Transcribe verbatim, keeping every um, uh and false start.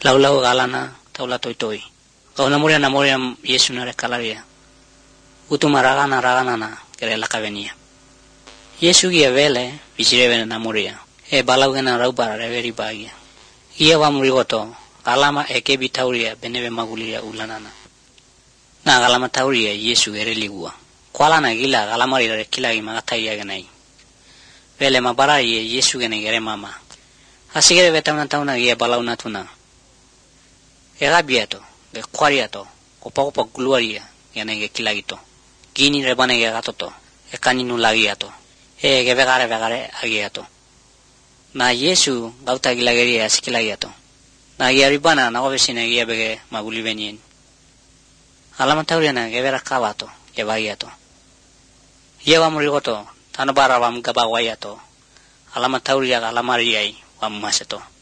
Lau-lau galana taula toitoi. Kau namuria namuria Yesu nare kalaria. Utuma ragana ragana na kere lakavenia. Yesu gia vele visirevena namuria. E balaugena raubara reveri bagia. Ia wa murigoto galama eke bitauria beneve maguliria ulanana. Na galama tauria Yesu ereligua. Kuala na gila galamari re kilagi magatai genai. Vele mabara ye Yesu gene gere mama. Asigere vetana tauna ye balauna tuna. Erabiato, ge kwariato, kopa-kopa gluaria gene ge kilagito. Gini rebane ge gatoto, e kaninu lagiato. E ge vegare vegare agiato. Na Yesu gauta gilageria asikilagiato. Na ia ribana na ovesine ia bege maguli venien. Alama tauriana ge vera kavato, ge vagiato. Ia wa murigoto, tanabara wa mgaba wayato. Alama tauria alamariai wa maseto.